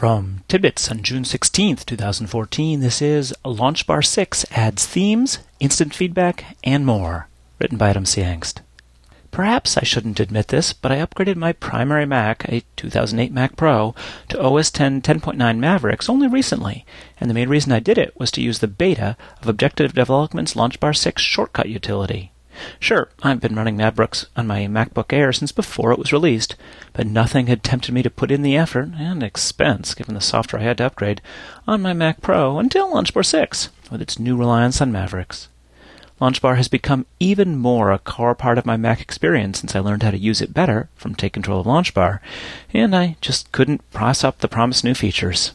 From Tidbits on June 16th, 2014, this is LaunchBar 6 adds themes, instant feedback, and more, written by Adam C. Engst. Perhaps I shouldn't admit this, but I upgraded my primary Mac, a 2008 Mac Pro, to OS X 10.9 Mavericks only recently, and the main reason I did it was to use the beta of Objective Development's LaunchBar 6 shortcut utility. Sure, I've been running Mavericks on my MacBook Air since before it was released, but nothing had tempted me to put in the effort and expense, given the software I had to upgrade, on my Mac Pro until LaunchBar 6, with its new reliance on Mavericks. LaunchBar has become even more a core part of my Mac experience since I learned how to use it better from Take Control of LaunchBar, and I just couldn't pass up the promised new features.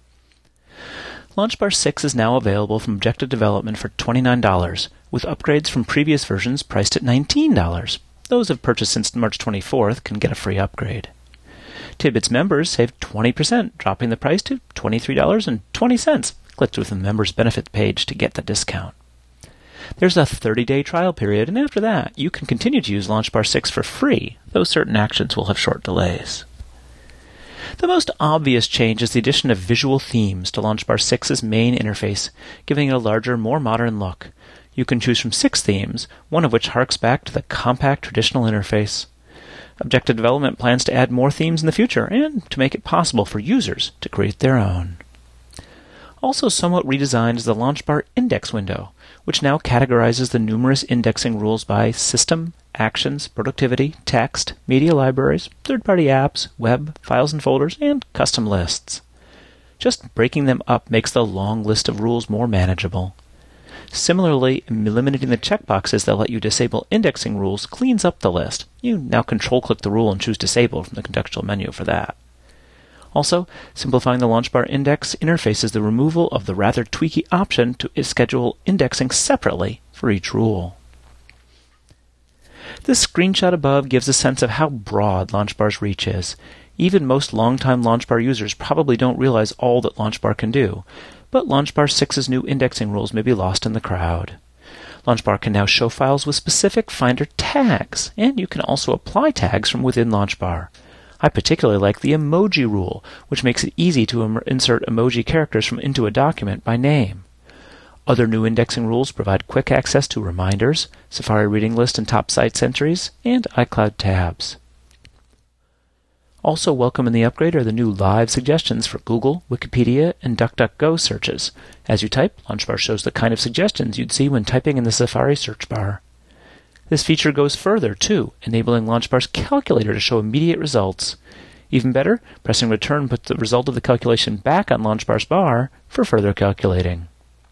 LaunchBar 6 is now available from Objective Development for $29, with upgrades from previous versions priced at $19. Those who have purchased since March 24th can get a free upgrade. Tidbits members save 20%, dropping the price to $23.20. Click through the members benefit page to get the discount. There's a 30-day trial period, and after that, you can continue to use LaunchBar 6 for free, though certain actions will have short delays. The most obvious change is the addition of visual themes to LaunchBar 6's main interface, giving it a larger, more modern look. You can choose from 6 themes, one of which harks back to the compact traditional interface. Objective Development plans to add more themes in the future and to make it possible for users to create their own. Also somewhat redesigned is the LaunchBar index window, which now categorizes the numerous indexing rules by system, actions, productivity, text, media libraries, third-party apps, web, files and folders, and custom lists. Just breaking them up makes the long list of rules more manageable. Similarly, eliminating the checkboxes that let you disable indexing rules cleans up the list. You now control-click the rule and choose Disable from the contextual menu for that. Also, simplifying the LaunchBar index interface is the removal of the rather tweaky option to schedule indexing separately for each rule. This screenshot above gives a sense of how broad LaunchBar's reach is. Even most longtime LaunchBar users probably don't realize all that LaunchBar can do, but LaunchBar 6's new indexing rules may be lost in the crowd. LaunchBar can now show files with specific Finder tags, and you can also apply tags from within LaunchBar. I particularly like the emoji rule, which makes it easy to insert emoji characters into a document by name. Other new indexing rules provide quick access to reminders, Safari reading list and top sites entries, and iCloud tabs. Also welcome in the upgrade are the new live suggestions for Google, Wikipedia, and DuckDuckGo searches. As you type, LaunchBar shows the kind of suggestions you'd see when typing in the Safari search bar. This feature goes further, too, enabling LaunchBar's calculator to show immediate results. Even better, pressing return puts the result of the calculation back on LaunchBar's bar for further calculating.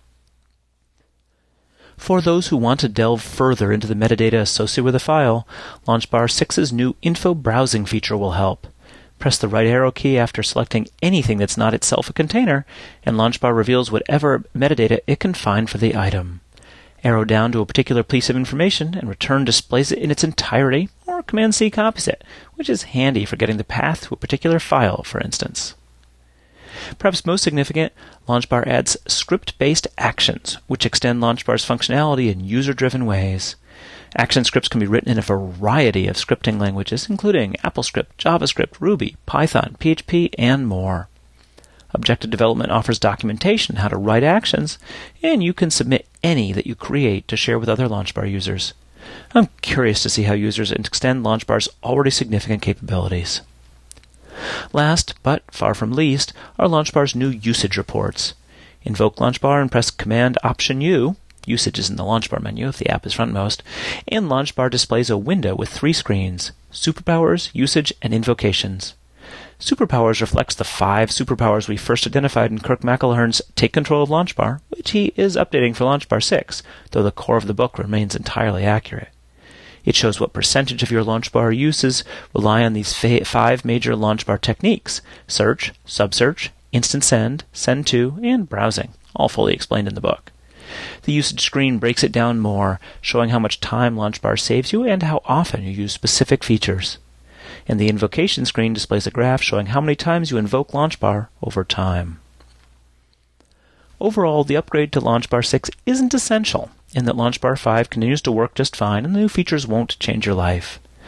For those who want to delve further into the metadata associated with a file, LaunchBar 6's new Info Browsing feature will help. Press the right arrow key after selecting anything that's not itself a container, and LaunchBar reveals whatever metadata it can find for the item. Arrow down to a particular piece of information, and return displays it in its entirety, or Command-C copies it, which is handy for getting the path to a particular file, for instance. Perhaps most significant, LaunchBar adds script-based actions, which extend LaunchBar's functionality in user-driven ways. Action scripts can be written in a variety of scripting languages, including AppleScript, JavaScript, Ruby, Python, PHP, and more. Objective Development offers documentation on how to write actions, and you can submit any that you create to share with other LaunchBar users. I'm curious to see how users extend LaunchBar's already significant capabilities. Last, but far from least, are LaunchBar's new usage reports. Invoke LaunchBar and press Command-Option-U, usage is in the LaunchBar menu if the app is frontmost, and LaunchBar displays a window with 3 screens: Superpowers, Usage, and Invocations. Superpowers reflects the 5 superpowers we first identified in Kirk McElhearn's Take Control of LaunchBar, which he is updating for LaunchBar 6, though the core of the book remains entirely accurate. It shows what percentage of your LaunchBar uses rely on these 5 major LaunchBar techniques: search, subsearch, instant send, send to, and browsing, all fully explained in the book. The usage screen breaks it down more, showing how much time LaunchBar saves you and how often you use specific features. And the invocation screen displays a graph showing how many times you invoke LaunchBar over time. Overall, the upgrade to LaunchBar 6 isn't essential, in that LaunchBar 5 continues to work just fine and the new features won't change your life.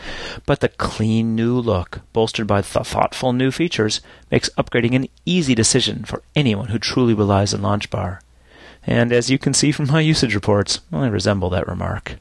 But the clean new look, bolstered by thoughtful new features, makes upgrading an easy decision for anyone who truly relies on LaunchBar. And as you can see from my usage reports, I resemble that remark.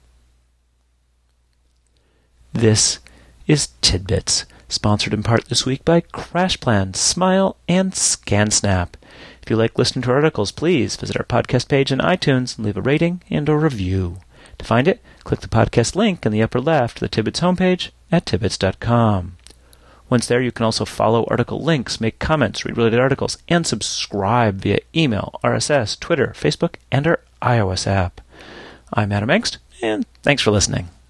This is Tidbits, sponsored in part this week by CrashPlan, Smile, and ScanSnap. If you like listening to our articles, please visit our podcast page in iTunes and leave a rating and a review. To find it, click the podcast link in the upper left of the Tidbits homepage at tidbits.com. Once there, you can also follow article links, make comments, read related articles, and subscribe via email, RSS, Twitter, Facebook, and our iOS app. I'm Adam Engst, and thanks for listening.